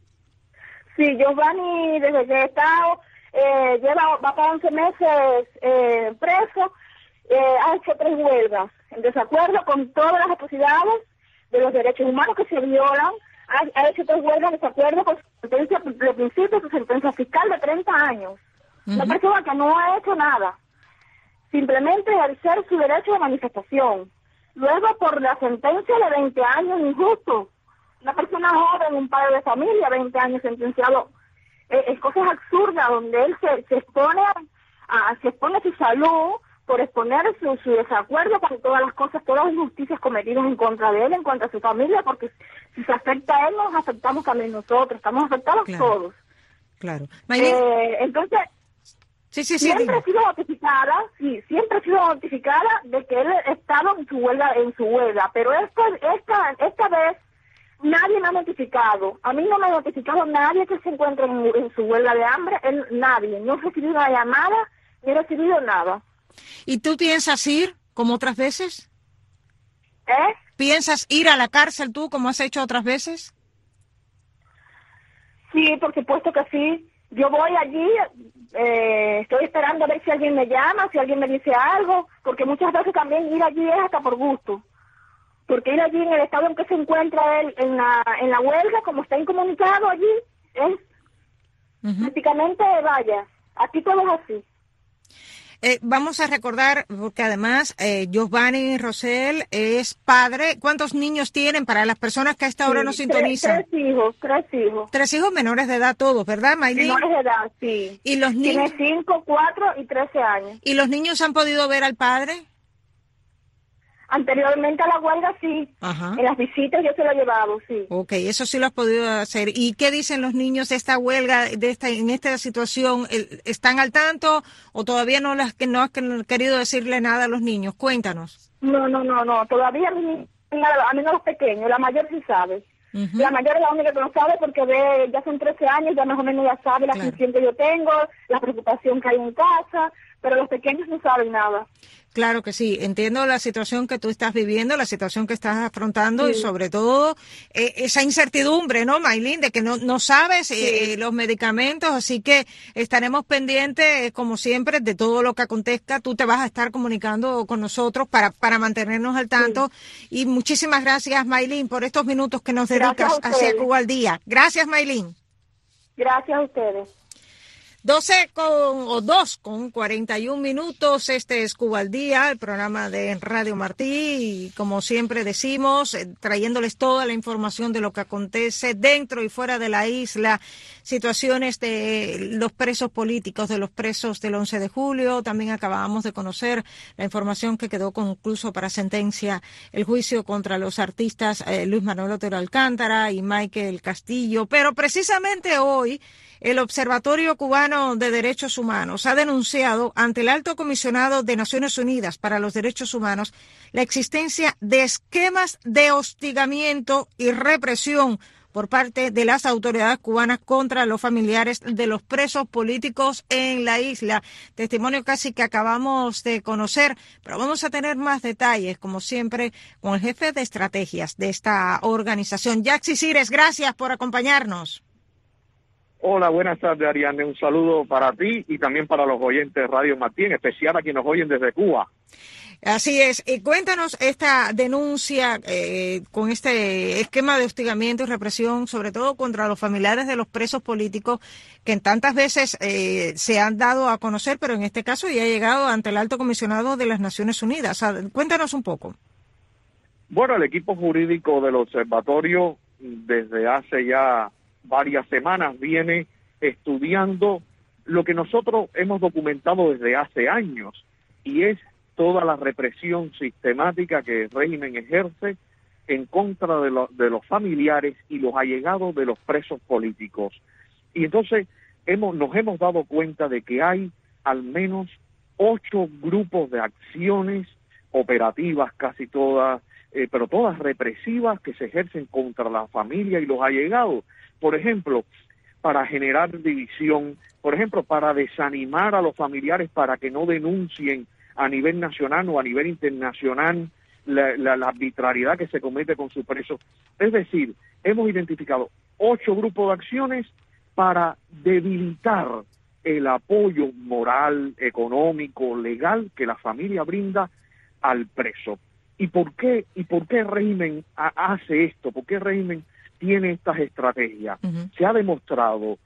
Sí, Josvany, desde que he estado, eh, lleva, va para once meses eh, preso, eh, ha hecho tres huelgas, en desacuerdo con todas las atrocidades de los derechos humanos que se violan, ha, ha hecho tres huelgas en desacuerdo con su sentencia de principio, su sentencia fiscal de treinta años. Uh-huh. Una persona que no ha hecho nada, simplemente ejercer su derecho de manifestación. Luego, por la sentencia de veinte años injusto, una persona joven, un padre de familia, veinte años sentenciado, eh, es cosas absurdas, donde él se, se expone a, a, se expone a su salud, por exponer su, su desacuerdo con todas las cosas, todas las injusticias cometidas en contra de él, en contra de su familia, porque si se afecta a él, nos afectamos también nosotros, estamos afectados claro. todos. Claro. Eh, entonces, sí, sí, sí, siempre he sido notificada, sí, siempre he sido notificada de que él estaba en su huelga, en su huelga, pero esta, esta, esta vez nadie me ha notificado. A mí no me ha notificado nadie que se encuentre en, en su huelga de hambre, él, nadie. No he recibido una llamada, ni he recibido nada. ¿Y tú piensas ir como otras veces? ¿Eh? ¿Piensas ir a la cárcel tú como has hecho otras veces? Sí, por supuesto que sí. Yo voy allí, eh, estoy esperando a ver si alguien me llama, si alguien me dice algo, porque muchas veces también ir allí es hasta por gusto. Porque ir allí en el estado en que se encuentra él, en la, en la huelga, como está incomunicado allí, es uh-huh. prácticamente, vaya, aquí todo es así. Eh, vamos a recordar, porque además eh, Giovanni Rosell es padre. ¿Cuántos niños tienen para las personas que a esta hora sí, nos sintonizan? Tres, tres hijos, tres hijos. Tres hijos menores de edad todos, ¿verdad, Maylin? Menores de edad, sí. ¿Y los niños? Tiene cinco, cuatro y trece años. ¿Y los niños han podido ver al padre? Anteriormente a la huelga, sí. Ajá. En las visitas yo se lo he llevado, sí. Ok, eso sí lo has podido hacer. ¿Y qué dicen los niños de esta huelga, de esta en esta situación? ¿Están al tanto o todavía no las que no has querido decirle nada a los niños? Cuéntanos. No, no, no, no. Todavía a mí, a mí no los pequeños. La mayor sí sabe. Uh-huh. La mayor es la única que no sabe porque ve, ya son trece años, ya más o menos ya sabe la claro. función que yo tengo, la preocupación que hay en casa, pero los pequeños no saben nada. Claro que sí, entiendo la situación que tú estás viviendo, la situación que estás afrontando sí. y sobre todo eh, esa incertidumbre, ¿no, Maylin? De que no, no sabes sí. eh, los medicamentos, así que estaremos pendientes, eh, como siempre, de todo lo que acontezca. Tú te vas a estar comunicando con nosotros para, para mantenernos al tanto. Sí. Y muchísimas gracias, Maylin, por estos minutos que nos dedicas hacia Cuba al Día. Gracias, Maylin. Gracias a ustedes. doce con, o dos con cuarenta y un minutos, este es Cuba al Día, el programa de Radio Martí, y como siempre decimos, eh, trayéndoles toda la información de lo que acontece dentro y fuera de la isla, situaciones de los presos políticos, de los presos del once de julio, también acabamos de conocer la información que quedó concluso para sentencia el juicio contra los artistas eh, Luis Manuel Otero Alcántara y Michael Castillo, pero precisamente hoy el Observatorio Cubano de Derechos Humanos ha denunciado ante el Alto Comisionado de Naciones Unidas para los Derechos Humanos la existencia de esquemas de hostigamiento y represión por parte de las autoridades cubanas contra los familiares de los presos políticos en la isla. Testimonio casi que acabamos de conocer, pero vamos a tener más detalles, como siempre, con el jefe de estrategias de esta organización. Yaxi Cires, gracias por acompañarnos. Hola, buenas tardes, Ariane. Un saludo para ti y también para los oyentes de Radio Martí, en especial a quienes nos oyen desde Cuba. Así es. Y cuéntanos esta denuncia eh, con este esquema de hostigamiento y represión, sobre todo contra los familiares de los presos políticos, que en tantas veces eh, se han dado a conocer, pero en este caso ya ha llegado ante el Alto Comisionado de las Naciones Unidas. O sea, cuéntanos un poco. Bueno, el equipo jurídico del observatorio desde hace ya varias semanas viene estudiando lo que nosotros hemos documentado desde hace años, y es toda la represión sistemática que el régimen ejerce en contra de, lo, de los familiares y los allegados de los presos políticos. Y entonces hemos, nos hemos dado cuenta de que hay al menos ocho grupos de acciones operativas, casi todas, eh, pero todas represivas, que se ejercen contra la familia y los allegados. Por ejemplo, para generar división, por ejemplo, para desanimar a los familiares para que no denuncien a nivel nacional o a nivel internacional la, la, la arbitrariedad que se comete con sus presos. Es decir, hemos identificado ocho grupos de acciones para debilitar el apoyo moral, económico, legal que la familia brinda al preso. ¿Y por qué, y por qué el régimen hace esto? ¿Por qué el régimen tiene estas estrategias? Uh-huh. Se ha demostrado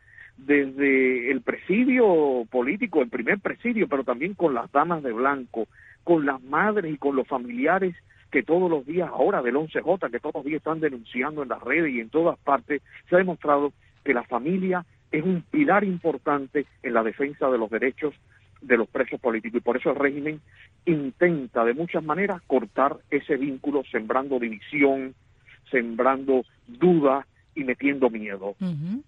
desde el presidio político, el primer presidio, pero también con las damas de blanco, con las madres y con los familiares que todos los días, ahora del once J, que todos los días están denunciando en las redes y en todas partes, se ha demostrado que la familia es un pilar importante en la defensa de los derechos de los presos políticos, y por eso el régimen intenta de muchas maneras cortar ese vínculo, sembrando división, sembrando duda y metiendo miedo. Uh-huh.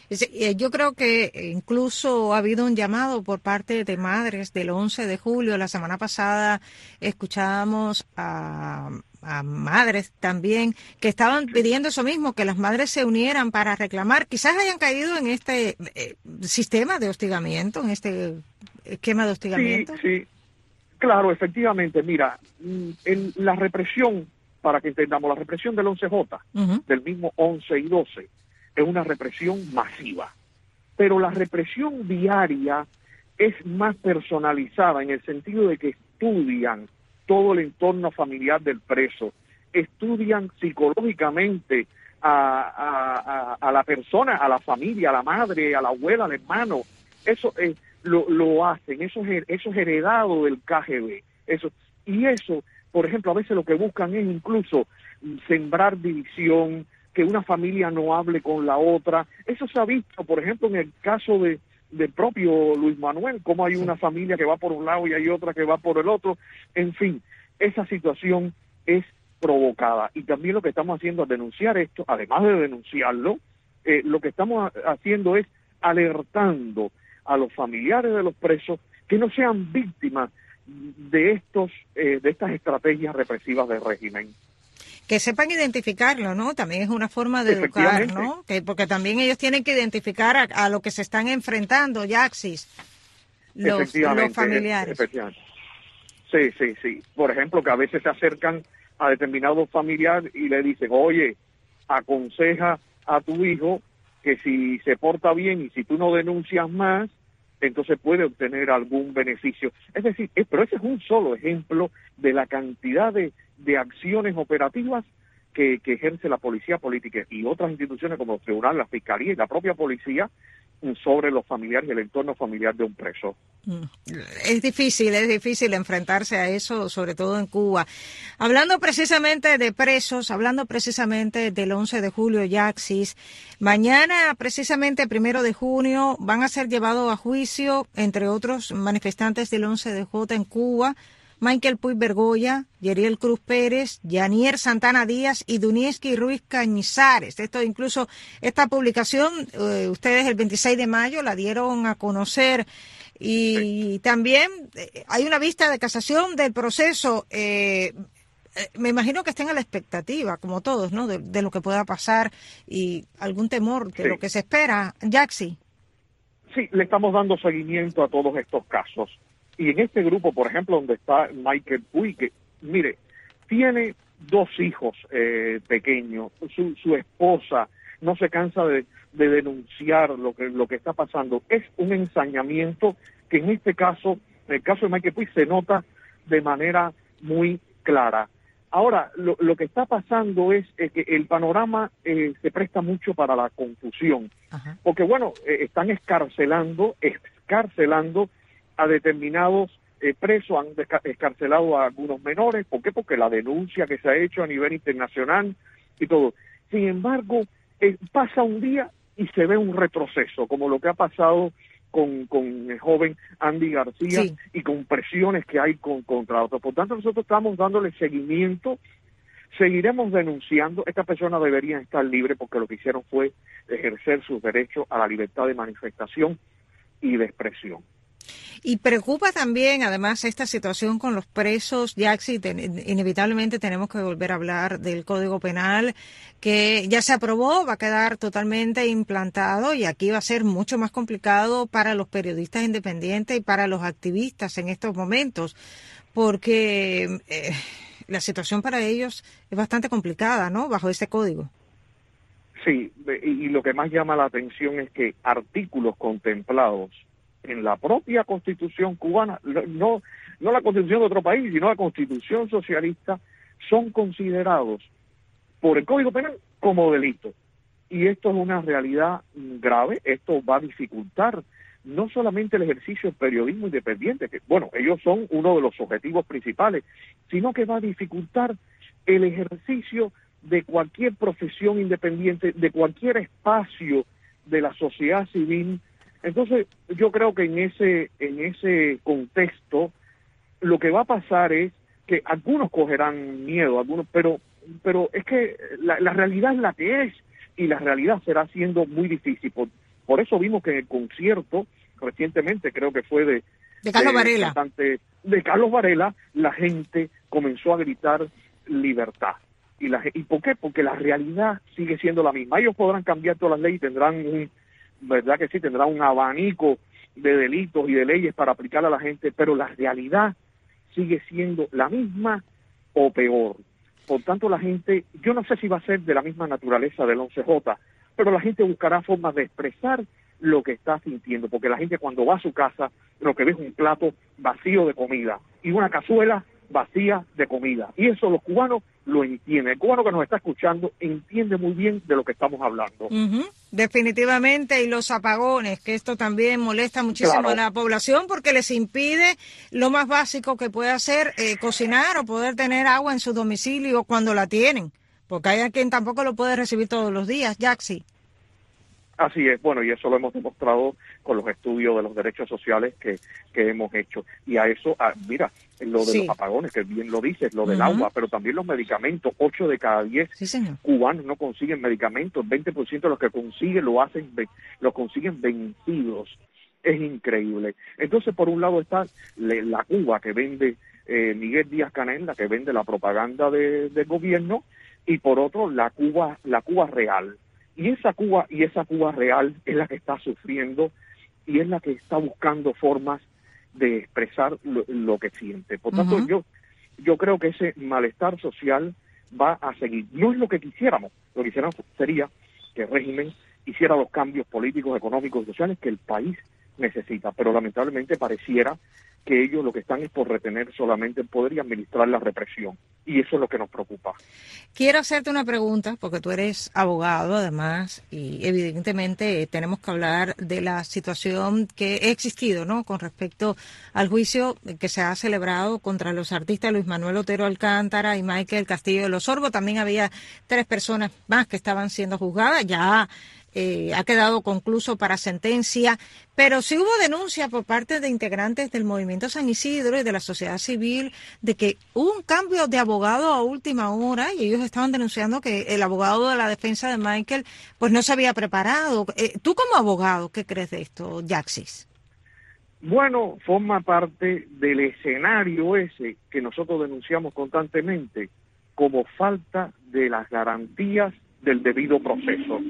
Yo creo que incluso ha habido un llamado por parte de madres del once de julio. La semana pasada escuchábamos a, a madres también que estaban pidiendo eso mismo, que las madres se unieran para reclamar. Quizás hayan caído en este eh, sistema de hostigamiento, en este esquema de hostigamiento. Sí, sí, claro, efectivamente. Mira, en la represión, para que entendamos, la represión del once J, uh-huh. del mismo once y doce, es una represión masiva. Pero la represión diaria es más personalizada en el sentido de que estudian todo el entorno familiar del preso, estudian psicológicamente a, a, a, a la persona, a la familia, a la madre, a la abuela, al hermano. Eso eh, lo, lo hacen, eso es, eso es heredado del K G B. Eso, y eso, por ejemplo, a veces lo que buscan es incluso sembrar división, que una familia no hable con la otra. Eso se ha visto, por ejemplo, en el caso de del propio Luis Manuel, cómo hay una familia que va por un lado y hay otra que va por el otro. En fin, esa situación es provocada. Y también lo que estamos haciendo al denunciar esto, además de denunciarlo, eh, lo que estamos haciendo es alertando a los familiares de los presos que no sean víctimas de estos eh, de estas estrategias represivas del régimen. Que sepan identificarlo, ¿no? También es una forma de educar, ¿no? Que, porque también ellos tienen que identificar a, a lo que se están enfrentando, Yaxis, los, los familiares. Efectivamente. Sí, sí, sí. Por ejemplo, que a veces se acercan a determinado familiar y le dicen, oye, aconseja a tu hijo que si se porta bien y si tú no denuncias más, entonces puede obtener algún beneficio. Es decir, es, pero ese es un solo ejemplo de la cantidad de, de acciones operativas que, que ejerce la policía política y otras instituciones como los tribunales, la fiscalía y la propia policía sobre los familiares y el entorno familiar de un preso. Es difícil, es difícil enfrentarse a eso, sobre todo en Cuba. Hablando precisamente de presos, hablando precisamente del once de julio, Yaxis, mañana, precisamente primero de junio, van a ser llevados a juicio, entre otros manifestantes del once de J en Cuba, Michael Puig Bergoya, Yeriel Cruz Pérez, Yanier Santana Díaz y Dunieski Ruiz Cañizares. Esto incluso, esta publicación, eh, ustedes el veintiséis de mayo la dieron a conocer. Y sí. También eh, hay una vista de casación del proceso. Eh, eh, me imagino que estén a la expectativa, como todos, ¿no? De, de lo que pueda pasar y algún temor de sí. lo que se espera. Yaxi. Sí, le estamos dando seguimiento a todos estos casos. Y en este grupo, por ejemplo, donde está Michael Puig, que, mire, tiene dos hijos eh, pequeños, su, su esposa no se cansa de, de denunciar lo que, lo que está pasando. Es un ensañamiento que en este caso, en el caso de Michael Puig, se nota de manera muy clara. Ahora, lo, lo que está pasando es eh, que el panorama eh, se presta mucho para la confusión. Ajá. Porque, bueno, eh, están escarcelando, escarcelando a determinados eh, presos, han escarcelado a algunos menores. ¿Por qué? Porque la denuncia que se ha hecho a nivel internacional y todo. Sin embargo, eh, pasa un día y se ve un retroceso, como lo que ha pasado con, con el joven Andy García sí. y con presiones que hay con, contra otros. Por tanto, nosotros estamos dándole seguimiento, seguiremos denunciando. Estas personas deberían estar libres porque lo que hicieron fue ejercer sus derechos a la libertad de manifestación y de expresión. Y preocupa también, además, esta situación con los presos, Yaxi, inevitablemente tenemos que volver a hablar del Código Penal, que ya se aprobó, va a quedar totalmente implantado y aquí va a ser mucho más complicado para los periodistas independientes y para los activistas en estos momentos, porque eh, la situación para ellos es bastante complicada, ¿no?, bajo este código. Sí, y lo que más llama la atención es que artículos contemplados en la propia Constitución cubana, no, no la Constitución de otro país, sino la Constitución socialista, son considerados por el Código Penal como delito. Y esto es una realidad grave. Esto va a dificultar no solamente el ejercicio del periodismo independiente, que, bueno, ellos son uno de los objetivos principales, sino que va a dificultar el ejercicio de cualquier profesión independiente, de cualquier espacio de la sociedad civil. Entonces, yo creo que en ese en ese contexto lo que va a pasar es que algunos cogerán miedo, algunos, pero pero es que la, la realidad es la que es y la realidad será siendo muy difícil. Por, por eso vimos que en el concierto recientemente, creo que fue de de Carlos de, Varela, de Carlos Varela, la gente comenzó a gritar libertad. ¿Y, la, ¿Y por qué? Porque la realidad sigue siendo la misma. Ellos podrán cambiar todas las leyes, tendrán un verdad que sí, tendrá un abanico de delitos y de leyes para aplicar a la gente, pero la realidad sigue siendo la misma o peor. Por tanto, la gente, yo no sé si va a ser de la misma naturaleza del once J, pero la gente buscará formas de expresar lo que está sintiendo, porque la gente cuando va a su casa lo que ve es un plato vacío de comida y una cazuela vacía de comida, y eso los cubanos lo entienden. El cubano que nos está escuchando entiende muy bien de lo que estamos hablando. Uh-huh. Definitivamente, y los apagones, que esto también molesta muchísimo claro. a la población porque les impide lo más básico que puede hacer, eh, cocinar o poder tener agua en su domicilio cuando la tienen, porque hay quien tampoco lo puede recibir todos los días, Yaxi. Así es, bueno, y eso lo hemos demostrado con los estudios de los derechos sociales que, que hemos hecho. Y a eso, a, mira, lo de sí. los apagones, que bien lo dices, lo del uh-huh. agua, pero también los medicamentos. Ocho de cada diez sí, cubanos no consiguen medicamentos, veinte por ciento de los que consiguen lo hacen, lo consiguen vencidos. Es increíble. Entonces, por un lado está la Cuba que vende eh, Miguel Díaz-Canel, la que vende la propaganda de, del gobierno, y por otro, la Cuba, la Cuba real. Y esa Cuba y esa Cuba real es la que está sufriendo y es la que está buscando formas de expresar lo, lo que siente. Por tanto, uh-huh. yo yo creo que ese malestar social va a seguir. No es lo que quisiéramos. Lo que quisiéramos sería que el régimen hiciera los cambios políticos, económicos y sociales que el país necesita. Pero lamentablemente pareciera que ellos lo que están es por retener solamente el poder y administrar la represión. Y eso es lo que nos preocupa. Quiero hacerte una pregunta, porque tú eres abogado además, y evidentemente tenemos que hablar de la situación que ha existido, ¿no?, con respecto al juicio que se ha celebrado contra los artistas Luis Manuel Otero Alcántara y Michael Castillo de los Orbos. También había tres personas más que estaban siendo juzgadas. Ya Eh, ha quedado concluso para sentencia, pero sí hubo denuncia por parte de integrantes del Movimiento San Isidro y de la sociedad civil de que hubo un cambio de abogado a última hora y ellos estaban denunciando que el abogado de la defensa de Michael pues no se había preparado. Eh, tú como abogado, ¿qué crees de esto, Yaxis? Bueno, forma parte del escenario ese que nosotros denunciamos constantemente como falta de las garantías del debido proceso.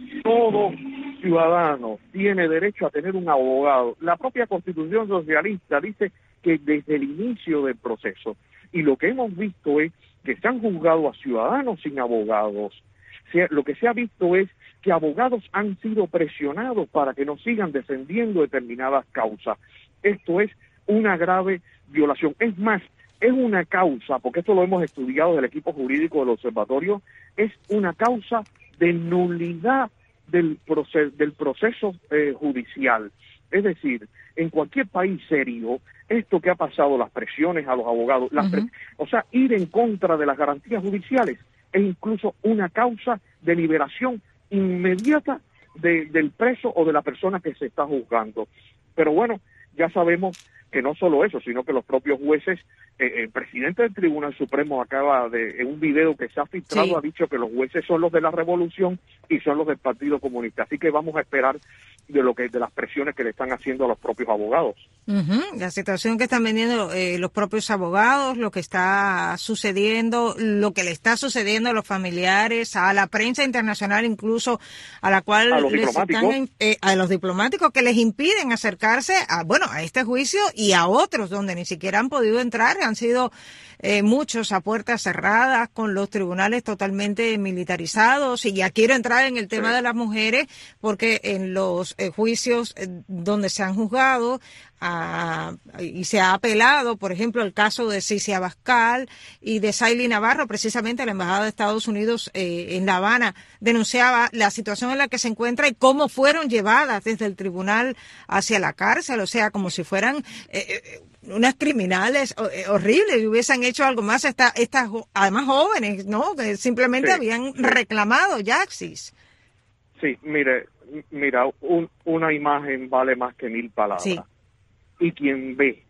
Todo ciudadano tiene derecho a tener un abogado. La propia Constitución socialista dice que desde el inicio del proceso, y lo que hemos visto es que se han juzgado a ciudadanos sin abogados. Lo que se ha visto es que abogados han sido presionados para que no sigan defendiendo determinadas causas. Esto es una grave violación. Es más, es una causa, porque esto lo hemos estudiado del equipo jurídico del observatorio, es una causa de nulidad del proceso, del proceso eh, judicial. Es decir, en cualquier país serio, esto que ha pasado, las presiones a los abogados, las uh-huh. o sea, ir en contra de las garantías judiciales es incluso una causa de liberación inmediata de, del preso o de la persona que se está juzgando. Pero bueno, ya sabemos que no solo eso, sino que los propios jueces, eh, el presidente del Tribunal Supremo acaba de, en un video que se ha filtrado, sí. ha dicho que los jueces son los de la revolución y son los del Partido Comunista. Así que vamos a esperar de lo que de las presiones que le están haciendo a los propios abogados. Uh-huh. La situación que están vendiendo eh, los propios abogados, lo que está sucediendo, lo que le está sucediendo a los familiares, a la prensa internacional, incluso a la cual a los les diplomáticos, están, eh, a los diplomáticos que les impiden acercarse a bueno a este juicio y a otros donde ni siquiera han podido entrar. Han sido eh, muchos a puertas cerradas, con los tribunales totalmente militarizados. Y ya quiero entrar en el tema sí. de las mujeres, porque en los eh, juicios eh, donde se han juzgado a, y se ha apelado, por ejemplo, el caso de Cici Abascal y de Saily Navarro, precisamente la Embajada de Estados Unidos eh, en La Habana denunciaba la situación en la que se encuentra y cómo fueron llevadas desde el tribunal hacia la cárcel, o sea, como si fueran eh, eh, unas criminales horribles y hubiesen hecho algo más, estas, estas además jóvenes, ¿no? Que simplemente sí, habían sí. reclamado, Yaxis. Sí, mire, mira, un, una imagen vale más que mil palabras. Sí. Y quien ve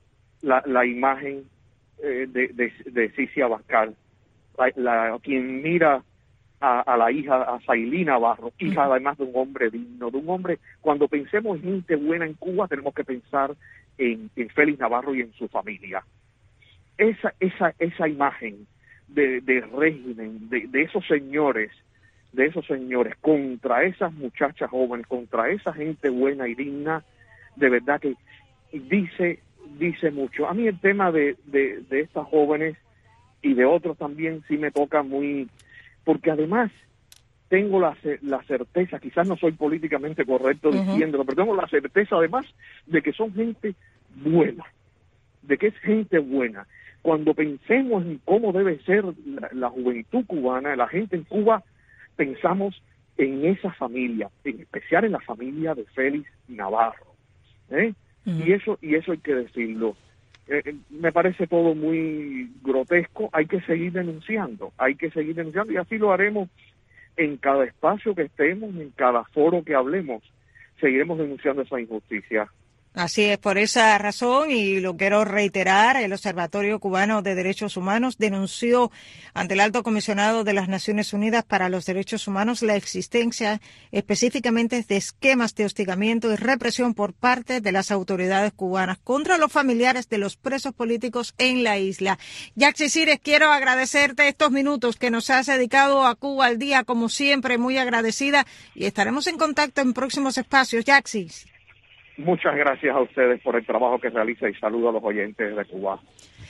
la, la imagen eh, de, de, de Cici Abascal, la, la, quien mira a, a la hija, a Saily Navarro, hija uh-huh. además de un hombre digno, de un hombre, cuando pensemos en gente buena en Cuba, tenemos que pensar en, en Félix Navarro y en su familia. Esa, esa, esa imagen de, de régimen, de, de esos señores, de esos señores contra esas muchachas jóvenes, contra esa gente buena y digna, de verdad que dice dice mucho. A mí el tema de, de, de estas jóvenes y de otros también sí me toca muy, porque además tengo la, la certeza, quizás no soy políticamente correcto Uh-huh. diciéndolo, pero tengo la certeza además de que son gente buena, de que es gente buena. Cuando pensemos en cómo debe ser la, la juventud cubana, la gente en Cuba, pensamos en esa familia, en especial en la familia de Félix Navarro, ¿eh? Uh-huh. y eso y eso hay que decirlo. Eh, me parece todo muy grotesco. Hay que seguir denunciando, hay que seguir denunciando, y así lo haremos en cada espacio que estemos, en cada foro que hablemos. Seguiremos denunciando esa injusticia. Así es, por esa razón, y lo quiero reiterar, el Observatorio Cubano de Derechos Humanos denunció ante el Alto Comisionado de las Naciones Unidas para los Derechos Humanos la existencia específicamente de esquemas de hostigamiento y represión por parte de las autoridades cubanas contra los familiares de los presos políticos en la isla. Yaxi Cires, quiero agradecerte estos minutos que nos has dedicado a Cuba al Día, como siempre, muy agradecida, y estaremos en contacto en próximos espacios. Yaxi. Muchas gracias a ustedes por el trabajo que realiza y saludo a los oyentes de Cuba.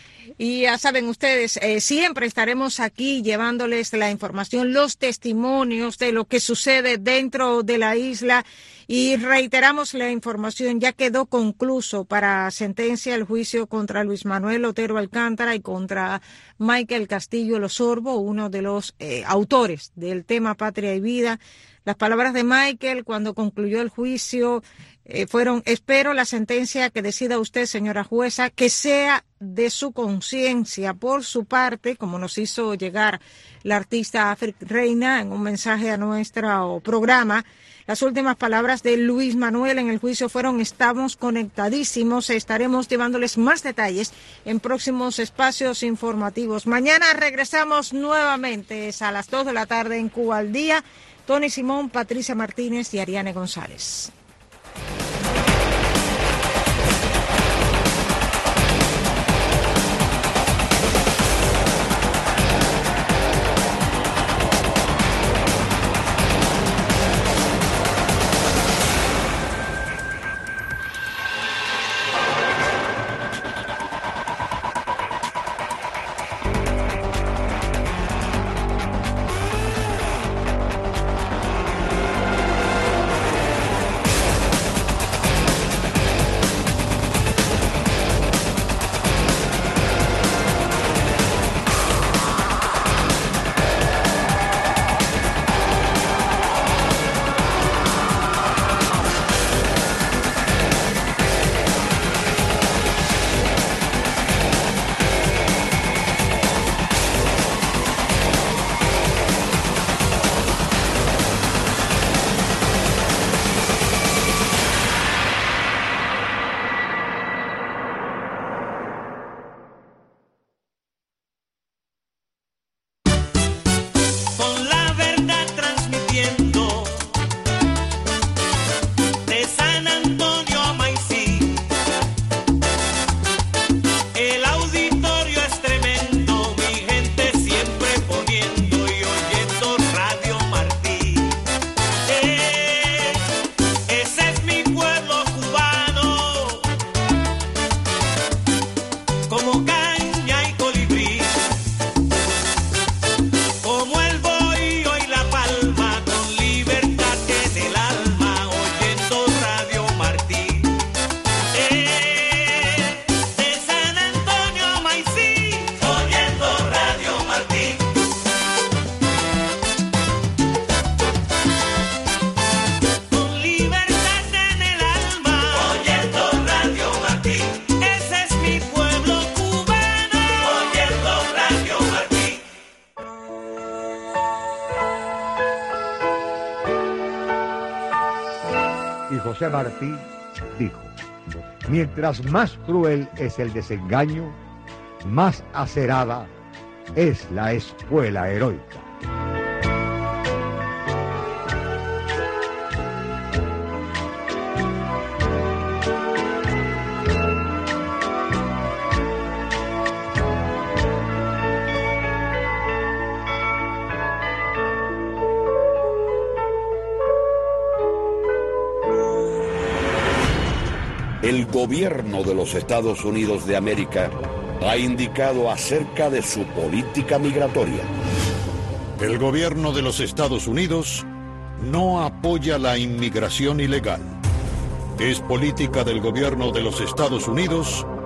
Y ya saben ustedes, eh, siempre estaremos aquí llevándoles la información, los testimonios de lo que sucede dentro de la isla, y reiteramos la información, ya quedó concluso para sentencia el juicio contra Luis Manuel Otero Alcántara y contra Michael Castillo Losorbo, uno de los eh, autores del tema Patria y Vida. Las palabras de Michael cuando concluyó el juicio eh, fueron: espero la sentencia que decida usted, señora jueza, que sea de su conciencia. Por su parte, como nos hizo llegar la artista Afric Reina en un mensaje a nuestro programa, las últimas palabras de Luis Manuel en el juicio fueron: estamos conectadísimos, estaremos llevándoles más detalles en próximos espacios informativos. Mañana regresamos nuevamente a las dos de la tarde en Cuba al Día. Tony Simón, Patricia Martínez y Ariane González. José Martí dijo: mientras más cruel es el desengaño, más acerada es la espuela heroica. El gobierno de los Estados Unidos de América ha indicado acerca de su política migratoria. El gobierno de los Estados Unidos no apoya la inmigración ilegal. Es política del gobierno de los Estados Unidos